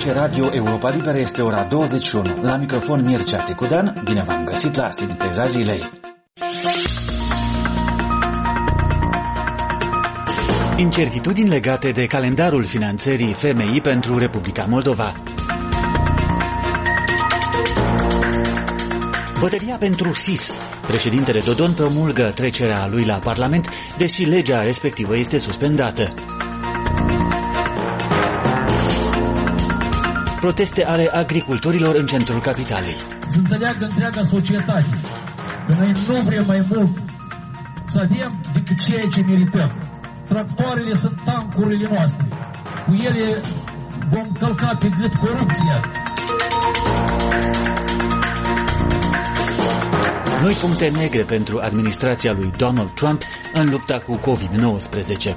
Aici Radio Europa Liberă, este ora 21. La microfon Mircea Țicudan, bine v-am găsit la Sinteza Zilei. Incertitudini legate de calendarul finanțării FMI pentru Republica Moldova. Bătălia pentru SIS. Președintele Dodon promulgă trecerea lui la Parlament, deși legea respectivă este suspendată. Proteste ale agricultorilor în centrul capitalei. Să înțeleagă întreaga societate că noi nu vrem mai mult să avem decât ceea ce merităm. Tractoarele sunt tancurile noastre. Cu ele vom călca pe gât corupția. Noi puncte negre pentru administrația lui Donald Trump în lupta cu COVID-19.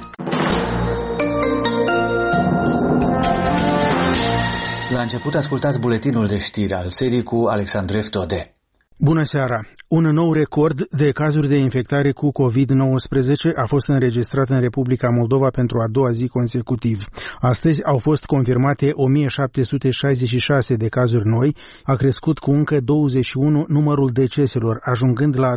La început ascultați buletinul de știri al serii cu Alexandru Eftode. Bună seara! Un nou record de cazuri de infectare cu COVID-19 a fost înregistrat în Republica Moldova pentru a doua zi consecutiv. Astăzi au fost confirmate 1766 de cazuri noi, a crescut cu încă 21 numărul deceselor, ajungând la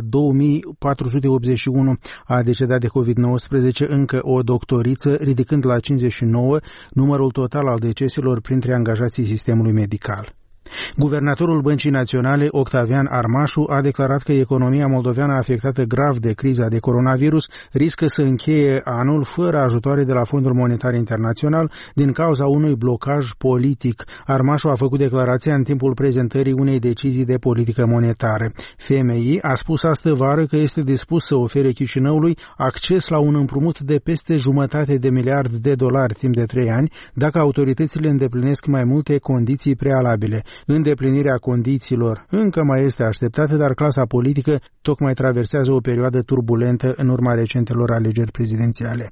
2481 a decedat de COVID-19 încă o doctoriță, ridicând la 59 numărul total al deceselor printre angajații sistemului medical. Guvernatorul Băncii Naționale, Octavian Armașu, a declarat că economia moldoveană afectată grav de criza de coronavirus riscă să încheie anul fără ajutoare de la Fondul Monetar Internațional din cauza unui blocaj politic. Armașu a făcut declarația în timpul prezentării unei decizii de politică monetară. FMI a spus astăvară că este dispus să ofere Chișinăului acces la un împrumut de peste $1,5 miliard timp de 3 ani, dacă autoritățile îndeplinesc mai multe condiții prealabile. Îndeplinirea condițiilor încă mai este așteptată, dar clasa politică tocmai traversează o perioadă turbulentă în urma recentelor alegeri prezidențiale.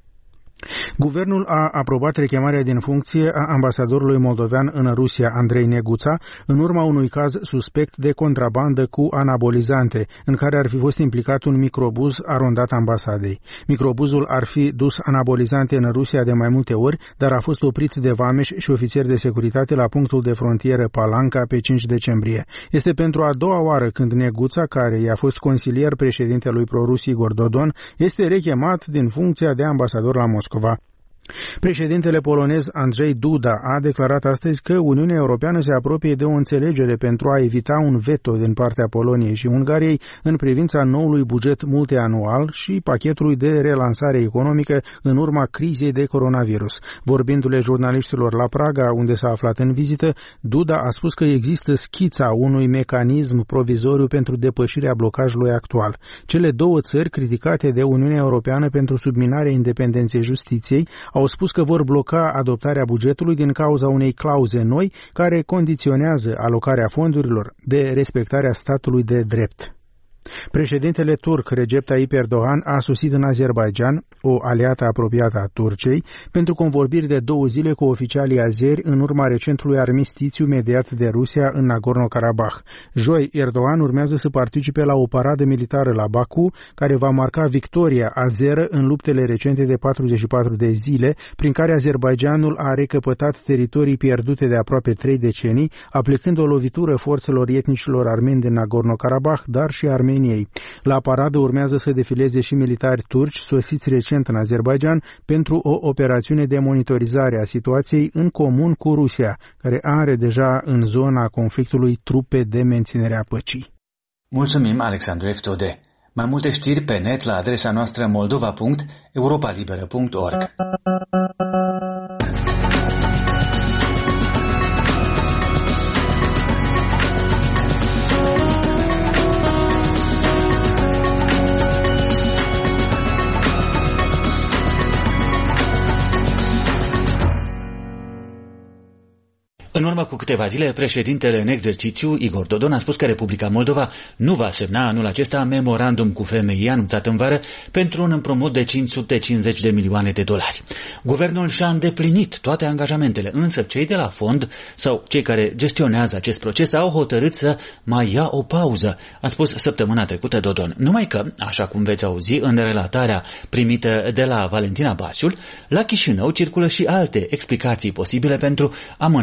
Guvernul a aprobat rechemarea din funcție a ambasadorului moldovean în Rusia, Andrei Neguța, în urma unui caz suspect de contrabandă cu anabolizante, în care ar fi fost implicat un microbuz arondat ambasadei. Microbuzul ar fi dus anabolizante în Rusia de mai multe ori, dar a fost oprit de vameși și ofițeri de securitate la punctul de frontieră Palanca pe 5 decembrie. Este pentru a doua oară când Neguța, care i-a fost consilier președintelui pro-rus Igor Dodon, este rechemat din funcția de ambasador la Moscova. Președintele polonez Andrzej Duda a declarat astăzi că Uniunea Europeană se apropie de o înțelegere pentru a evita un veto din partea Poloniei și Ungariei în privința noului buget multianual și pachetului de relansare economică în urma crizei de coronavirus. Vorbindu-le jurnaliștilor la Praga, unde s-a aflat în vizită, Duda a spus că există schița unui mecanism provizoriu pentru depășirea blocajului actual. Cele două țări criticate de Uniunea Europeană pentru subminarea independenței justiției au spus că vor bloca adoptarea bugetului din cauza unei clauze noi care condiționează alocarea fondurilor de respectarea statului de drept. Președintele turc Recep Tayyip Erdogan a sosit în Azerbaidjan, o aliată apropiată a Turciei, pentru convorbiri de 2 zile cu oficialii azeri în urma recentului armistițiu mediat de Rusia în Nagorno-Karabakh. Joi, Erdogan urmează să participe la o paradă militară la Baku, care va marca victoria azeră în luptele recente de 44 de zile, prin care Azerbaidjanul a recăpătat teritorii pierdute de aproape 3 decenii, aplicând o lovitură forțelor etnicilor armeni din Nagorno-Karabakh, dar și Armeniei. La paradă urmează să defileze și militari turci sosiți recent în Azerbaidjan pentru o operațiune de monitorizare a situației în comun cu Rusia, care are deja în zona conflictului trupe de menținere a păcii. Mulțumim, Alexandru Eftode. Mai multe știri pe net la adresa noastră moldova.europalibera.org. În urmă cu câteva zile, președintele în exercițiu, Igor Dodon, a spus că Republica Moldova nu va semna anul acesta memorandum cu FMI anunțat în vară pentru un împrumut de $550 de milioane. Guvernul și-a îndeplinit toate angajamentele, însă cei de la fond sau cei care gestionează acest proces au hotărât să mai ia o pauză, a spus săptămâna trecută Dodon. Numai că, așa cum veți auzi în relatarea primită de la Valentina Basiul, la Chișinău circulă și alte explicații posibile pentru amânarea pusă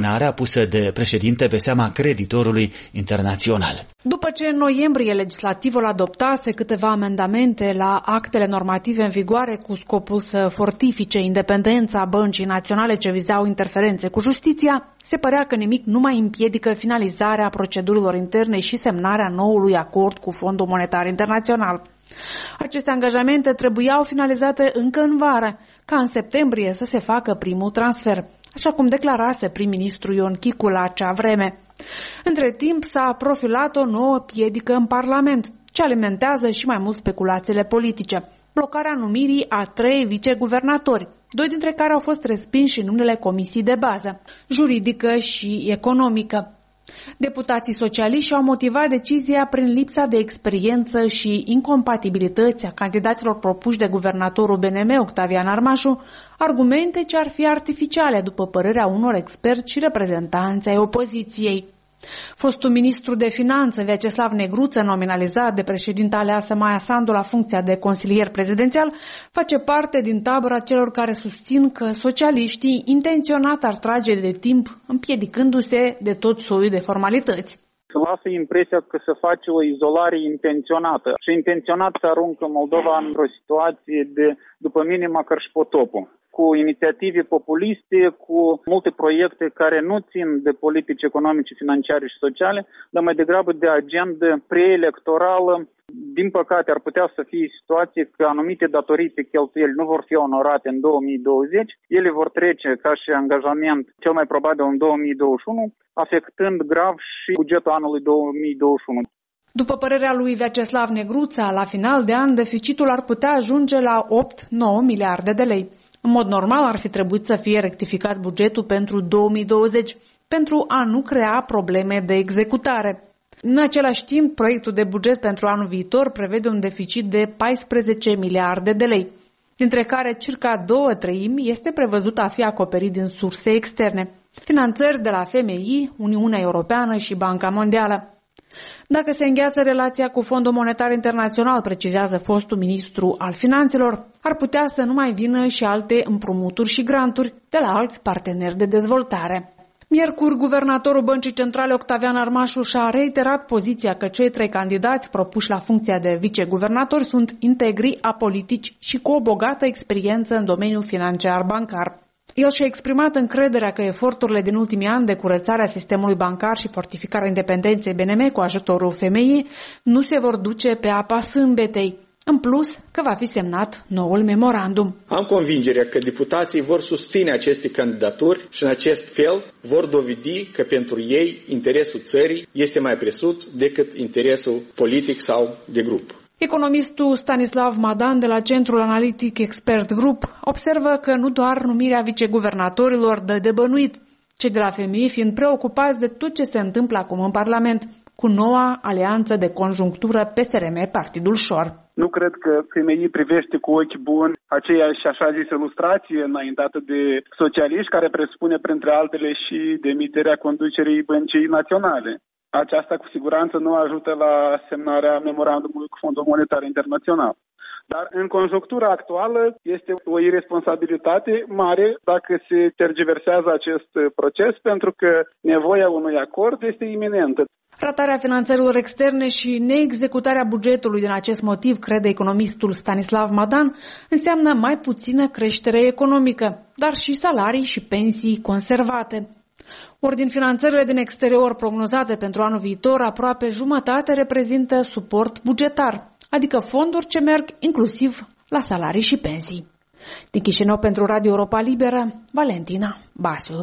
pusă de președinte pe seama creditorului internațional. După ce în noiembrie legislativul adoptase câteva amendamente la actele normative în vigoare cu scopul să fortifice independența Băncii Naționale ce vizau interferențe cu justiția, se părea că nimic nu mai împiedică finalizarea procedurilor interne și semnarea noului acord cu Fondul Monetar Internațional. Aceste angajamente trebuiau finalizate încă în vară, ca în septembrie să se facă primul transfer, așa cum declarase prim-ministru Ion Chicu la acea vreme. Între timp s-a profilat o nouă piedică în Parlament, ce alimentează și mai mult speculațiile politice: blocarea numirii a 3 viceguvernatori, 2 dintre care au fost respinși în unele comisii de bază, juridică și economică. Deputații socialiști au motivat decizia prin lipsa de experiență și incompatibilități a candidaților propuși de guvernatorul BNM, Octavian Armașu, argumente ce ar fi artificiale, după părerea unor experți și reprezentanți ai opoziției. Fostul ministru de finanțe, Vyacheslav Negruță, nominalizat de președinta aleasă Maia Sandu la funcția de consilier prezidențial, face parte din tabăra celor care susțin că socialiștii intenționat ar trage de timp, împiedicându-se de tot soiul de formalități. Se lasă impresia că se face o izolare intenționată și intenționat se aruncă Moldova într-o situație de, după mine, măcar și potopul, cu inițiative populiste, cu multe proiecte care nu țin de politici economice, financiare și sociale, dar mai degrabă de agendă preelectorală. Din păcate, ar putea să fie situație că anumite datorii pe cheltuieli nu vor fi onorate în 2020, ele vor trece ca și angajament cel mai probabil în 2021, afectând grav și bugetul anului 2021. După părerea lui Vyacheslav Negruța, la final de an deficitul ar putea ajunge la 8-9 miliarde de lei. În mod normal ar fi trebuit să fie rectificat bugetul pentru 2020, pentru a nu crea probleme de executare. În același timp, proiectul de buget pentru anul viitor prevede un deficit de 14 miliarde de lei, dintre care circa 2/3 este prevăzut a fi acoperit din surse externe, finanțări de la FMI, Uniunea Europeană și Banca Mondială. Dacă se îngheață relația cu Fondul Monetar Internațional, precizează fostul ministru al finanțelor, ar putea să nu mai vină și alte împrumuturi și granturi de la alți parteneri de dezvoltare. Miercuri, guvernatorul Băncii Centrale Octavian Armașu și-a reiterat poziția că cei 3 candidați propuși la funcția de viceguvernatori sunt integri, apolitici și cu o bogată experiență în domeniul financiar-bancar. El și-a exprimat încrederea că eforturile din ultimii ani de curățare a sistemului bancar și fortificarea independenței BNM cu ajutorul FMI nu se vor duce pe apa sâmbetei. În plus, că va fi semnat noul memorandum. Am convingerea că deputații vor susține aceste candidaturi și în acest fel vor dovedi că pentru ei interesul țării este mai presus decât interesul politic sau de grup. Economistul Stanislav Madan de la Centrul Analitic Expert Group observă că nu doar numirea viceguvernatorilor dă de bănuit, cei de la FMI fiind preocupați de tot ce se întâmplă acum în Parlament, cu noua alianță de conjunctură PSRM-Partidul Șor. Nu cred că FMI privește cu ochi buni aceeași așa zisă lustrație înaintată de socialiști, care presupune printre altele și demiterea conducerii Băncii Naționale. Aceasta cu siguranță nu ajută la semnarea memorandumului cu Fondul Monetar Internațional. Dar în conjunctura actuală este o irresponsabilitate mare dacă se tergiversează acest proces, pentru că nevoia unui acord este iminentă. Ratarea finanțărilor externe și neexecutarea bugetului din acest motiv, crede economistul Stanislav Madan, înseamnă mai puțină creștere economică, dar și salarii și pensii conservate. Ori din finanțările din exterior prognozate pentru anul viitor, aproape jumătate reprezintă suport bugetar, adică fonduri ce merg inclusiv la salarii și pensii. Din Chișinău pentru Radio Europa Liberă, Valentina Basul.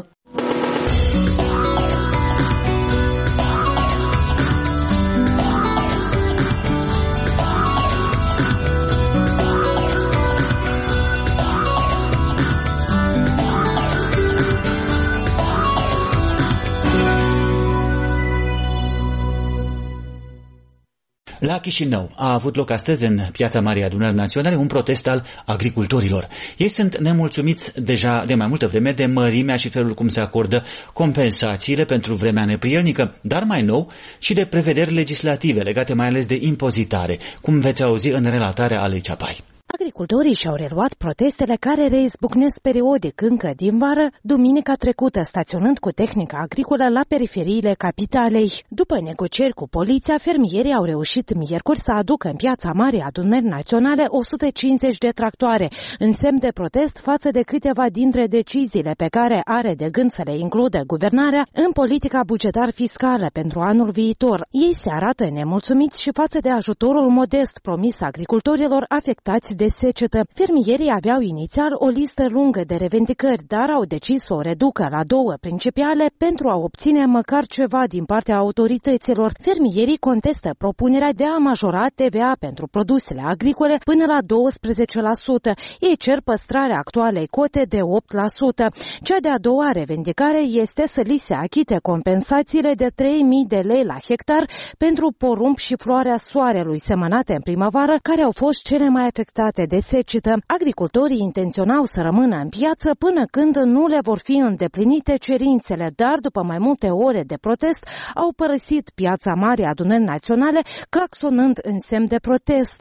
La Chișinău a avut loc astăzi în Piața Marii Adunări Naționale un protest al agricultorilor. Ei sunt nemulțumiți deja de mai multă vreme de mărimea și felul cum se acordă compensațiile pentru vremea neprielnică, dar mai nou și de prevederi legislative legate mai ales de impozitare, cum veți auzi în relatarea Alei Ceapai. Agricultorii și-au reluat protestele care reizbucnesc periodic încă din vară, duminica trecută staționând cu tehnica agricolă la periferiile capitalei. După negocieri cu poliția, fermierii au reușit miercuri să aducă în Piața Marii Adunări Naționale 150 de tractoare, în semn de protest față de câteva dintre deciziile pe care are de gând să le includă guvernarea în politica bugetar-fiscală pentru anul viitor. Ei se arată nemulțumiți și față de ajutorul modest promis agricultorilor afectați de secetă. Fermierii aveau inițial o listă lungă de revendicări, dar au decis să o reducă la două principale pentru a obține măcar ceva din partea autorităților. Fermierii contestă propunerea de a majora TVA pentru produsele agricole până la 12%. Ei cer păstrarea actualei cote de 8%. Cea de-a doua revendicare este să li se achite compensațiile de 3.000 de lei la hectar pentru porumb și floarea soarelui semănate în primăvară, care au fost cele mai afectate de secetă. Agricultorii intenționau să rămână în piață până când nu le vor fi îndeplinite cerințele, dar după mai multe ore de protest au părăsit Piața Marii Adunări Naționale, claxonând în semn de protest.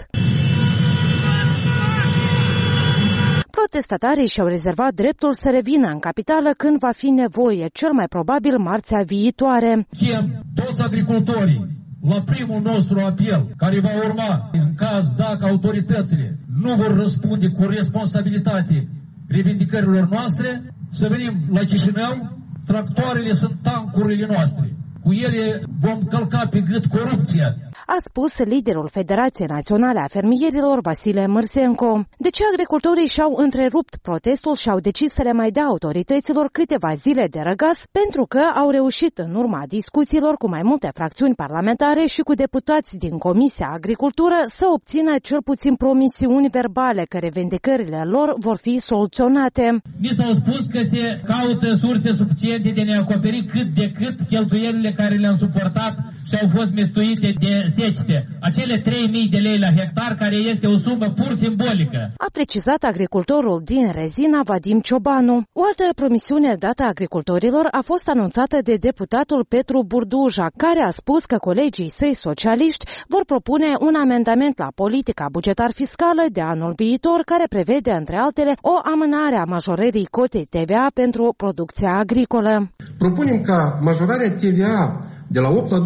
Protestatarii și-au rezervat dreptul să revină în capitală când va fi nevoie, cel mai probabil marțea viitoare. Chem toți agricultorii la primul nostru apel, care va urma în caz dacă autoritățile nu vor răspunde cu responsabilitate revendicărilor noastre, să venim la Chișinău. Tractoarele sunt tancurile noastre. Cu ele vom călca pe gât corupția. A spus liderul Federației Naționale a Fermierilor, Vasile Mărsenco. De ce agricultorii și-au întrerupt protestul și au decis să le mai dea autorităților câteva zile de răgaz? Pentru că au reușit în urma discuțiilor cu mai multe fracțiuni parlamentare și cu deputați din Comisia Agricultură să obțină cel puțin promisiuni verbale că revendicările lor vor fi soluționate. Mi s-au spus că se caută surse suficiente de ne acoperi cât de cât cheltuielile care le-am suportat și au fost mistuite de secete. Acele 3.000 de lei la hectar, care este o sumă pur simbolică. A precizat agricultorul din Rezina, Vadim Ciobanu. O altă promisiune dată agricultorilor a fost anunțată de deputatul Petru Burduja, care a spus că colegii săi socialiști vor propune un amendament la politica bugetar-fiscală de anul viitor, care prevede, între altele, o amânare a majorării cotei TVA pentru producția agricolă. Propunem ca majorarea TVA de la 8 la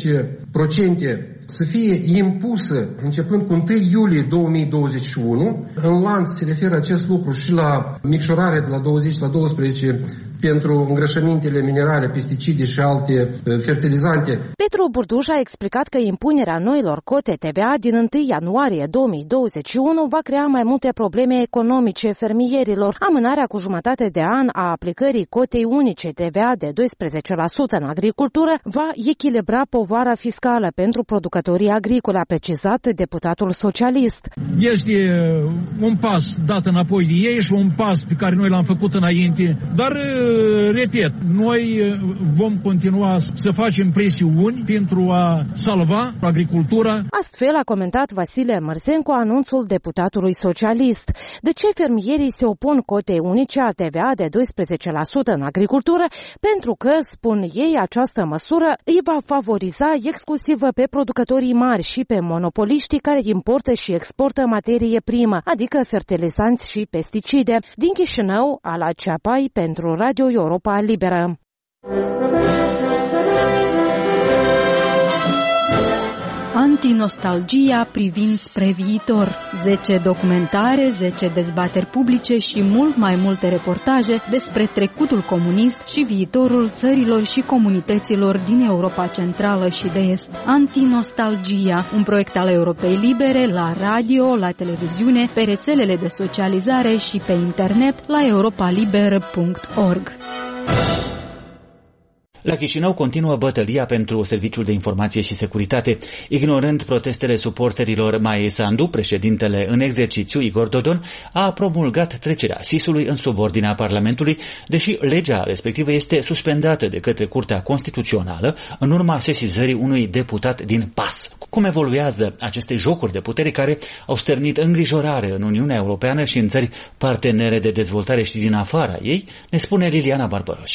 12% să fie impusă începând cu 1 iulie 2021. În lanț se referă acest lucru și la micșorare de la 20 la 12 pentru îngrășămintele minerale, pesticide și alte fertilizante. Petru Burduș a explicat că impunerea noilor cote TVA din 1 ianuarie 2021 va crea mai multe probleme economice fermierilor. Amânarea cu jumătate de an a aplicării cotei unice TVA de 12% în agricultură va echilibra povara fiscală pentru producătorii agricoli, a precizat deputatul socialist. Este un pas dat înapoi de ei și un pas pe care noi l-am făcut înainte, dar repet, noi vom continua să facem presiuni pentru a salva agricultura. Astfel a comentat Vasile Mărsenco anunțul deputatului socialist. De ce fermierii se opun cotei unice a TVA de 12% în agricultură? Pentru că, spun ei, această măsură îi va favoriza exclusiv pe producătorii mari și pe monopoliștii care importă și exportă materie primă, adică fertilizanți și pesticide. Din Chișinău, Ala Ceapai pentru Radio Europa Liberă. Antinostalgia privind spre viitor. 10 documentare, 10 dezbateri publice și mult mai multe reportaje despre trecutul comunist și viitorul țărilor și comunităților din Europa Centrală și de Est. Antinostalgia, un proiect al Europei Libere la radio, la televiziune, pe rețelele de socializare și pe internet la europaliberă.org. La Chișinău continuă bătălia pentru Serviciul de Informație și Securitate. Ignorând protestele suporterilor, Maie Sandu, președintele în exercițiu Igor Dodon, a promulgat trecerea SIS-ului în subordinea Parlamentului, deși legea respectivă este suspendată de către Curtea Constituțională în urma sesizării unui deputat din PAS. Cum evoluează aceste jocuri de putere care au stârnit îngrijorare în Uniunea Europeană și în țări partenere de dezvoltare și din afara ei, ne spune Liliana Barbaroșie.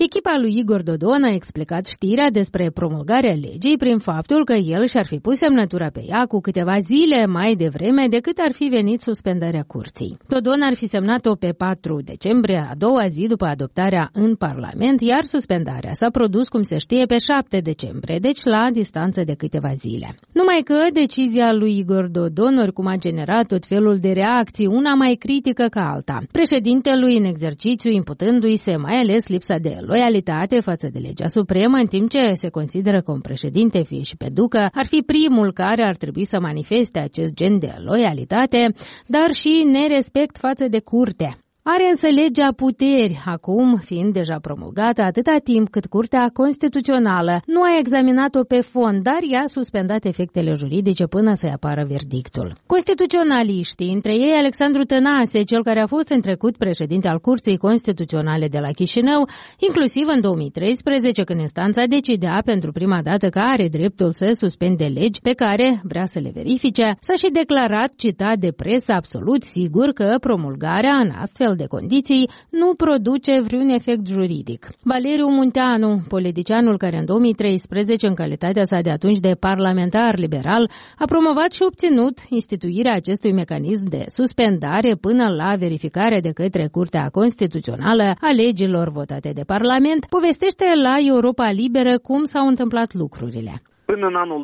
Echipa lui Igor Dodon a explicat știrea despre promulgarea legii prin faptul că el și-ar fi pus semnătura pe ea cu câteva zile mai devreme decât ar fi venit suspendarea curții. Dodon ar fi semnat-o pe 4 decembrie, a doua zi după adoptarea în Parlament, iar suspendarea s-a produs, cum se știe, pe 7 decembrie, deci la distanță de câteva zile. Numai că decizia lui Igor Dodon oricum a generat tot felul de reacții, una mai critică ca alta. Președintelui în exercițiu imputându-i se mai ales lipsa de loialitate față de legea supremă, în timp ce se consideră că un președinte, fie și pe ducă, ar fi primul care ar trebui să manifeste acest gen de loialitate, dar și nerespect față de curte. Are însă legea puteri, acum fiind deja promulgată atâta timp cât Curtea Constituțională nu a examinat-o pe fond, dar i-a suspendat efectele juridice până să-i apară verdictul. Constituționaliștii, între ei Alexandru Tănase, cel care a fost în trecut președinte al Curții Constituționale de la Chișinău, inclusiv în 2013, când instanța decidea pentru prima dată că are dreptul să suspende legi pe care vrea să le verifice, s-a și declarat, citat de presă, absolut sigur că promulgarea în astfel de condiții nu produce vreun efect juridic. Valeriu Munteanu, politicianul care în 2013, în calitatea sa de atunci de parlamentar liberal, a promovat și obținut instituirea acestui mecanism de suspendare până la verificare de către Curtea Constituțională a legilor votate de Parlament, povestește la Europa Liberă cum s-au întâmplat lucrurile. Până în anul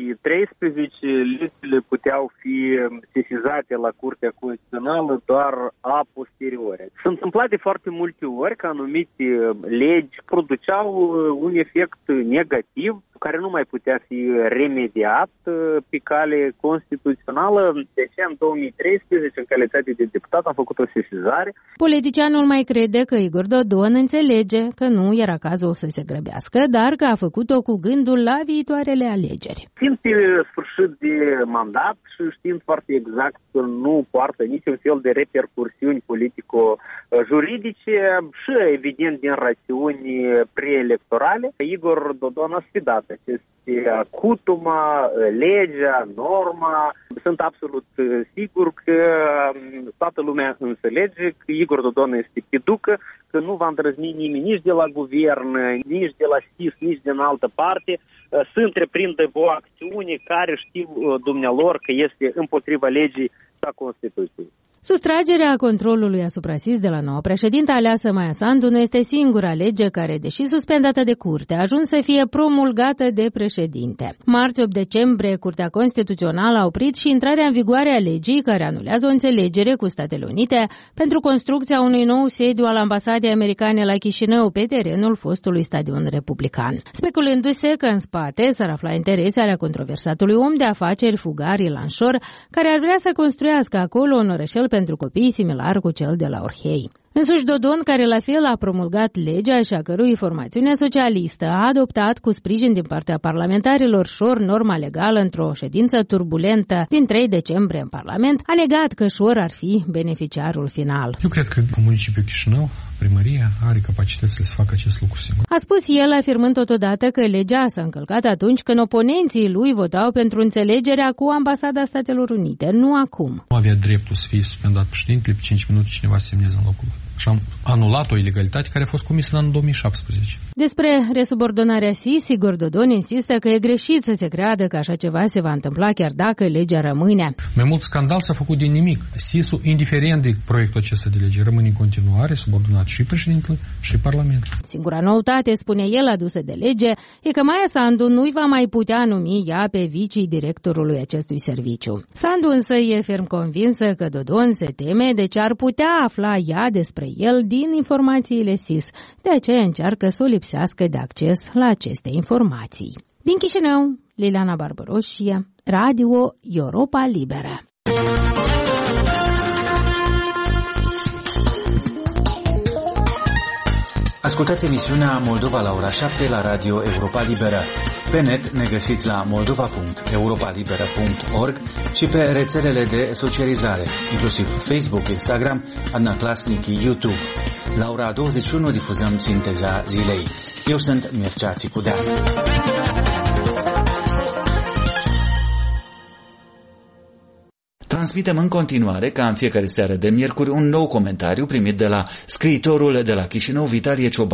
2013, legile puteau fi sesizate la Curtea Constituțională doar a posteriori. S-a întâmplat de foarte multe ori că anumite legi produceau un efect negativ care nu mai putea fi remediat pe cale constituțională. De ce în 2013, în calitate de deputat, am făcut o sesizare. Politicianul mai crede că Igor Dodon înțelege că nu era cazul să se grăbească, dar că a făcut-o cu gândul la viitoarele alegeri. Fiind pe sfârșit de mandat și știind foarte exact că nu poartă niciun fel de repercursiuni politico-juridice și, evident, din rațiuni preelectorale, Igor Dodon a sfidat aceste cutuma, legea, norma. Sunt absolut sigur că toată lumea înțelege că Igor Dodon este piducă, că nu va îndrăzni nimeni nici de la guvern, nici de la SIS, nici din altă parte să întreprindă o acțiune care știu dumnealor că este împotriva legii și a Constituției. Sustragerea controlului asupra SIS de la noua președintă aleasă Maia Sandu nu este singura lege care, deși suspendată de curte, a ajuns să fie promulgată de președinte. Marți 8 decembrie, Curtea Constituțională a oprit și intrarea în vigoare a legii care anulează o înțelegere cu Statele Unite pentru construcția unui nou sediu al ambasadei americane la Chișinău pe terenul fostului stadion republican. Speculându-se că în spate s-ar afla interese ale controversatului om de afaceri Fugar Ilan Șor, care ar vrea să construiască acolo un orășel pentru copii similar cu cel de la Orhei. Însuși Dodon, care la fel a promulgat legea și a cărui formațiune socialistă a adoptat cu sprijin din partea parlamentarilor Șor norma legală într-o ședință turbulentă din 3 decembrie în Parlament, a negat că Șor ar fi beneficiarul final. Eu cred că municipiul Chișinău, primăria, are capacitățile să facă acest lucru singur. A spus el, afirmând totodată că legea s-a încălcat atunci când oponenții lui votau pentru înțelegerea cu Ambasada Statelor Unite, nu acum. Nu avea dreptul să fie suspendat președintele, pe 5 minute cineva să semneze în locul lui. Și am anulat o ilegalitate care a fost comisă în anul 2017. Despre resubordonarea SIS, Igor Dodon insistă că e greșit să se creadă că așa ceva se va întâmpla chiar dacă legea rămâne. Mai mult scandal s-a făcut din nimic. SIS-ul, indiferent de proiectul acesta de lege, rămâne în continuare subordonat și președintele și Parlament. Singura noutate, spune el, adusă de lege, e că Maia Sandu nu-i va mai putea numi ea pe vicii directorului acestui serviciu. Sandu însă e ferm convinsă că Dodon se teme de ce ar putea afla ea despre el din informațiile SIS, de aceea încearcă să o lipsească de acces la aceste informații. Din Chișinău, Liliana Barbăroșie, Radio Europa Liberă. Ascultați emisiunea Moldova la ora 7 la Radio Europa Liberă. Pe net ne găsiți la moldova.europalibera.org și pe rețelele de socializare, inclusiv Facebook, Instagram, Adnaclasnic, YouTube. La ora 21 difuzăm sinteza zilei. Eu sunt Mircea Țicudean. Transmitem în continuare, ca în fiecare seară de miercuri, un nou comentariu primit de la scriitorul de la Chișinău, Vitalie Ciobanu.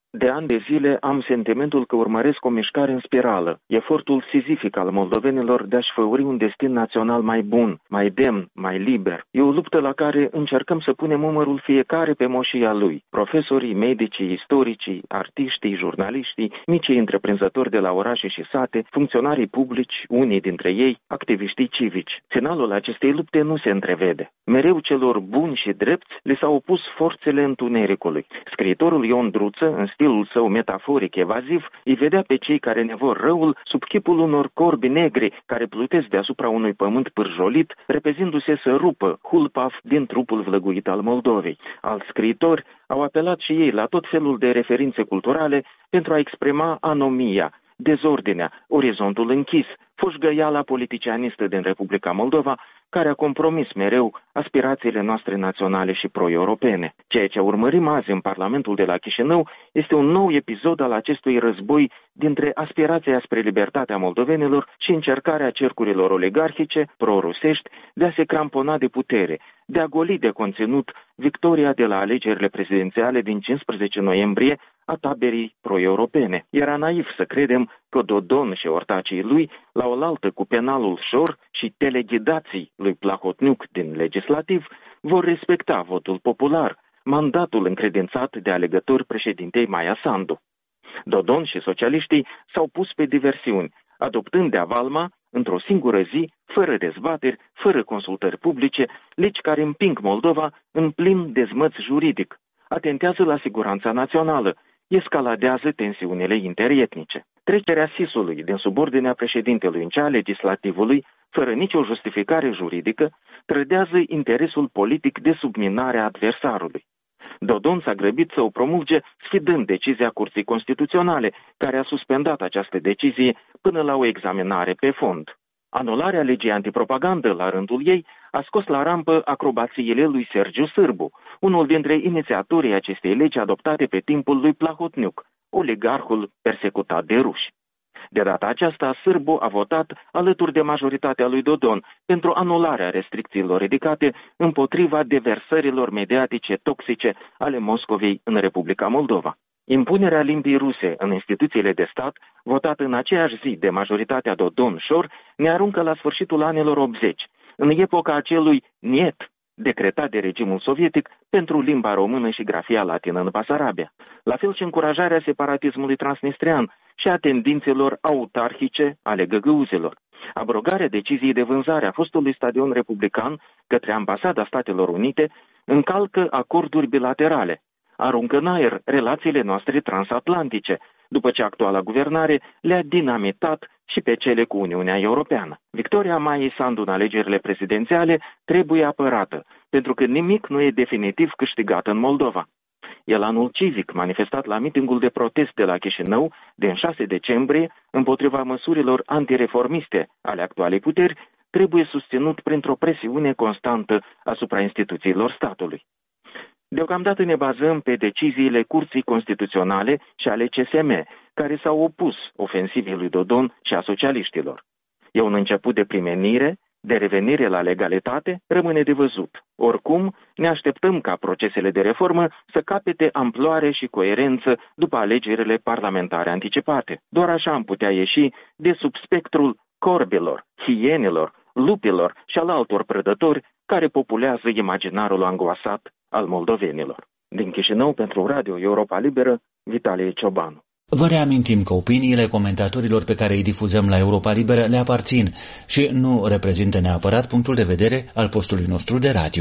De ani de zile am sentimentul că urmăresc o mișcare în spirală, efortul sizific al moldovenilor de a-și făuri un destin național mai bun, mai demn, mai liber. E o luptă la care încercăm să punem umărul fiecare pe moșia lui. Profesorii, medicii, istoricii, artiștii, jurnaliștii, micii întreprinzători de la orașe și sate, funcționarii publici, unii dintre ei, activiștii civici. Finalul acestei lupte nu se întrevede. Mereu celor buni și drepți le s-au opus forțele întunericului. Scriitorul Ion Druță, în stilul său metaforic evaziv, îi vedea pe cei care ne vor răul sub chipul unor corbi negri care plutesc deasupra unui pământ pârjolit, repezindu-se să rupă hulpaf din trupul vlăguit al Moldovei. Alți scriitori au apelat și ei la tot felul de referințe culturale pentru a exprima anomia, dezordinea, orizontul închis, foșgăiala politicianistă din Republica Moldova, care a compromis mereu aspirațiile noastre naționale și pro-europene. Ceea ce urmărim azi în Parlamentul de la Chișinău este un nou episod al acestui război dintre aspirația spre libertatea moldovenilor și încercarea cercurilor oligarhice, pro-rusești, de a se crampona de putere, de a goli de conținut victoria de la alegerile prezidențiale din 15 noiembrie a taberii pro-europene. Era naiv să credem că Dodon și ortacii lui, la oaltă cu penalul Șor și teleghidații lui Plahotniuc din legislativ, vor respecta votul popular, mandatul încredințat de alegători președintei Maia Sandu. Dodon și socialiștii s-au pus pe diversiuni, adoptând de avalma, într-o singură zi, fără dezbateri, fără consultări publice, legi care împing Moldova în plin dezmăț juridic, atentează la siguranța națională, escaladează tensiunile interetnice. Trecerea SIS-ului din subordinea președintelui în cea a legislativului, fără nicio justificare juridică, trădează interesul politic de subminare a adversarului. Dodon s-a grăbit să o promulge sfidând decizia Curții Constituționale, care a suspendat această decizie până la o examinare pe fond. Anularea legii antipropagandă, la rândul ei, a scos la rampă acrobațiile lui Sergiu Sârbu, unul dintre inițiatorii acestei legi adoptate pe timpul lui Plahotniuc, oligarhul persecutat de ruși. De data aceasta, Sârbu a votat alături de majoritatea lui Dodon pentru anularea restricțiilor ridicate împotriva deversărilor mediatice toxice ale Moscovei în Republica Moldova. Impunerea limbii ruse în instituțiile de stat, votată în aceeași zi de majoritatea Dodon-Șor, ne aruncă la sfârșitul anilor 80, în epoca acelui niet decretat de regimul sovietic pentru limba română și grafia latină în Basarabia. La fel și încurajarea separatismului transnistrian și a tendințelor autarhice ale găgăuzelor. Abrogarea deciziei de vânzare a fostului stadion republican către Ambasada Statelor Unite încalcă acorduri bilaterale, aruncă în aer relațiile noastre transatlantice, după ce actuala guvernare le-a dinamitat și pe cele cu Uniunea Europeană. Victoria Maiei Sandu în alegerile prezidențiale trebuie apărată, pentru că nimic nu e definitiv câștigat în Moldova. Elanul civic manifestat la mitingul de protest de la Chișinău din 6 decembrie împotriva măsurilor antireformiste ale actualei puteri trebuie susținut printr-o presiune constantă asupra instituțiilor statului. Deocamdată ne bazăm pe deciziile Curții Constituționale și ale CSM, care s-au opus ofensivei lui Dodon și a socialiștilor. E un început de primenire, de revenire la legalitate, rămâne de văzut. Oricum, ne așteptăm ca procesele de reformă să capete amploare și coerență după alegerile parlamentare anticipate. Doar așa am putea ieși de sub spectrul corbilor, hienilor, lupilor și al altor prădători care populează imaginarul angoasat al moldovenilor. Din Chișinău, pentru Radio Europa Liberă, Vitalie Ciobanu. Vă reamintim că opiniile comentatorilor pe care îi difuzăm la Europa Liberă le aparțin și nu reprezintă neapărat punctul de vedere al postului nostru de radio.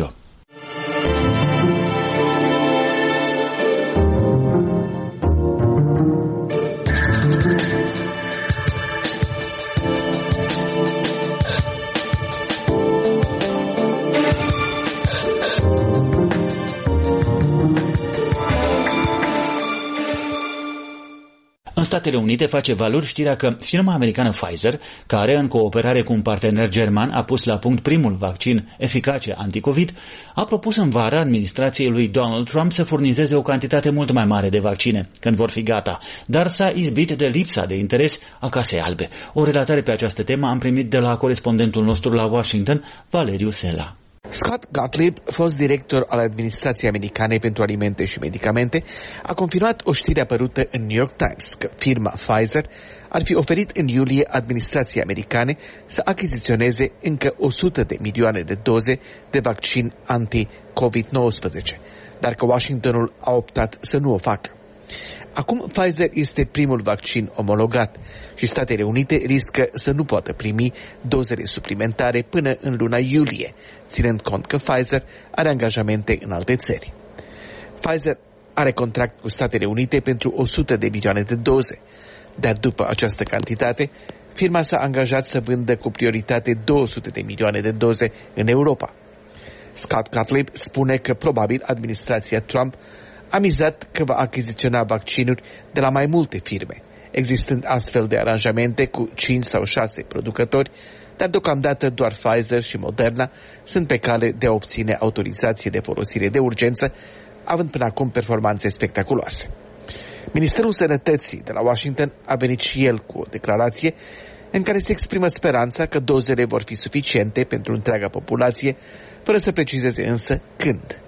În Statele Unite face valori știrea că firma americană Pfizer, care în cooperare cu un partener german a pus la punct primul vaccin eficace anticovid, a propus în vară administrației lui Donald Trump să furnizeze o cantitate mult mai mare de vaccine când vor fi gata, dar s-a izbit de lipsa de interes a Casei Albe. O relatare pe această temă am primit de la corespondentul nostru la Washington, Valeriu Sela. Scott Gottlieb, fost director al Administrației Americane pentru Alimente și Medicamente, a confirmat o știre apărută în New York Times că firma Pfizer ar fi oferit în iulie administrației americane să achiziționeze încă 100 de milioane de doze de vaccin anti-COVID-19, dar că Washingtonul a optat să nu o facă. Acum Pfizer este primul vaccin omologat și Statele Unite riscă să nu poată primi dozele suplimentare până în luna iulie, ținând cont că Pfizer are angajamente în alte țări. Pfizer are contract cu Statele Unite pentru 100 de milioane de doze, dar după această cantitate, firma s-a angajat să vândă cu prioritate 200 de milioane de doze în Europa. Scott Gottlieb spune că probabil administrația Trump a mizat că va achiziționa vaccinuri de la mai multe firme, existând astfel de aranjamente cu 5 sau 6 producători, dar deocamdată doar Pfizer și Moderna sunt pe cale de a obține autorizație de folosire de urgență, având până acum performanțe spectaculoase. Ministerul Sănătății de la Washington a venit și el cu o declarație în care se exprimă speranța că dozele vor fi suficiente pentru întreaga populație, fără să precizeze însă când.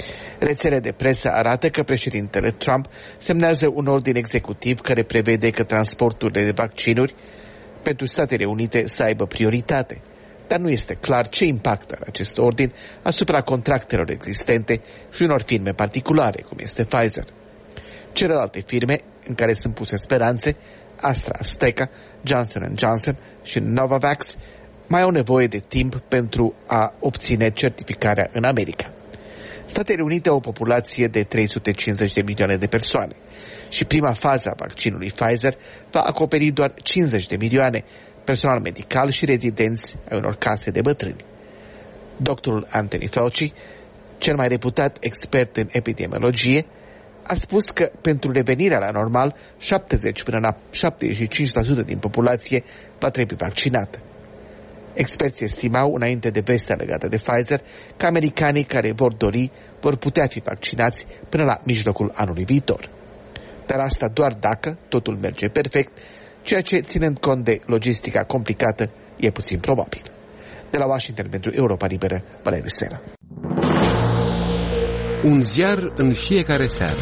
Rețele de presă arată că președintele Trump semnează un ordin executiv care prevede că transporturile de vaccinuri pentru Statele Unite să aibă prioritate, dar nu este clar ce impact are acest ordin asupra contractelor existente și unor firme particulare, cum este Pfizer. Celelalte firme în care sunt puse speranțe, AstraZeneca, Johnson & Johnson și Novavax, mai au nevoie de timp pentru a obține certificarea în America. Statele Unite au o populație de 350 de milioane de persoane și prima fază a vaccinului Pfizer va acoperi doar 50 de milioane, personal medical și rezidenți ai unor case de bătrâni. Doctorul Anthony Fauci, cel mai reputat expert în epidemiologie, a spus că pentru revenirea la normal, 70 până la 75% din populație va trebui vaccinată. Experții estimau, înainte de vestea legată de Pfizer, că americanii care vor dori vor putea fi vaccinați până la mijlocul anului viitor. Dar asta doar dacă totul merge perfect, ceea ce, ținând cont de logistica complicată, e puțin probabil. De la Washington pentru Europa Liberă, Valeriu Sena. Un ziar în fiecare seară.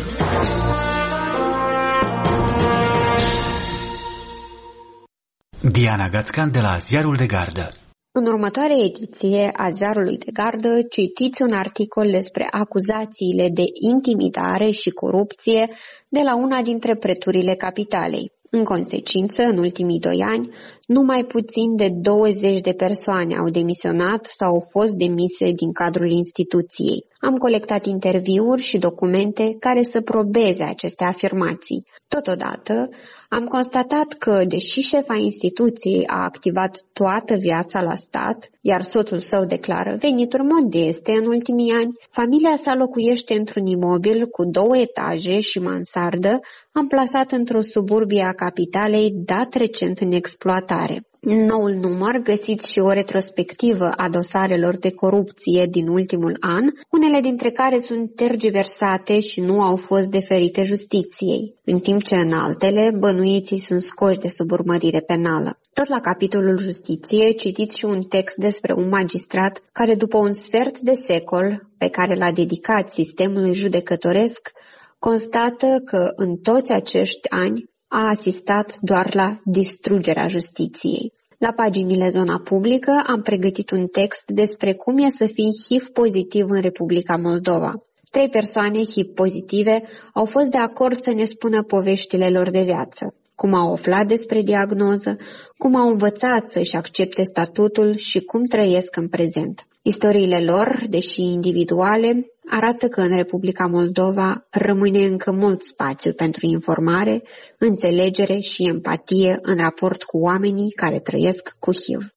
Diana Gațcan de la Ziarul de Gardă. În următoarea ediție a Ziarului de Gardă citiți un articol despre acuzațiile de intimidare și corupție de la una dintre preturile capitalei. În consecință, în ultimii 2 ani, numai puțin de 20 de persoane au demisionat sau au fost demise din cadrul instituției. Am colectat interviuri și documente care să probeze aceste afirmații. Totodată, am constatat că, deși șefa instituției a activat toată viața la stat, iar soțul său declară venituri modeste în ultimii ani, familia sa locuiește într-un imobil cu 2 etaje și mansardă, amplasat într-o suburbie a capitalei, dat recent în exploatare. În noul număr găsiți și o retrospectivă a dosarelor de corupție din ultimul an, unele dintre care sunt tergiversate și nu au fost deferite justiției, în timp ce în altele bănuiții sunt scoși de sub urmărire penală. Tot la capitolul justiție citiți și un text despre un magistrat care după un sfert de secol pe care l-a dedicat sistemului judecătoresc, constată că în toți acești ani a asistat doar la distrugerea justiției. La paginile Zona Publică am pregătit un text despre cum e să fii HIV pozitiv în Republica Moldova. 3 persoane HIV pozitive au fost de acord să ne spună poveștile lor de viață, cum au aflat despre diagnoză, cum au învățat să-și accepte statutul și cum trăiesc în prezent. Istoriile lor, deși individuale, arată că în Republica Moldova rămâne încă mult spațiu pentru informare, înțelegere și empatie în raport cu oamenii care trăiesc cu HIV.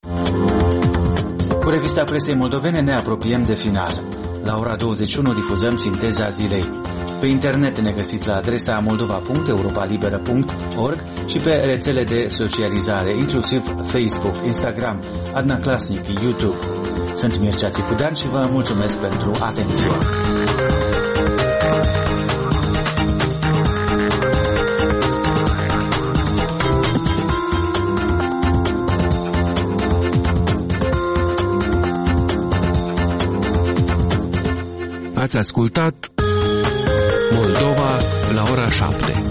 Cu revista presei moldovene ne apropiem de final. La ora 21 difuzăm sinteza zilei. Pe internet ne găsiți la adresa moldova.europalibera.org și pe rețele de socializare, inclusiv Facebook, Instagram, Adna Klasnic, YouTube. Sunt Mircea Țicudean și vă mulțumesc pentru atenție. Ați ascultat Moldova la ora 7.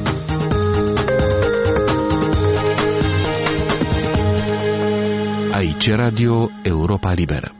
Aici Radio Europa Liberă.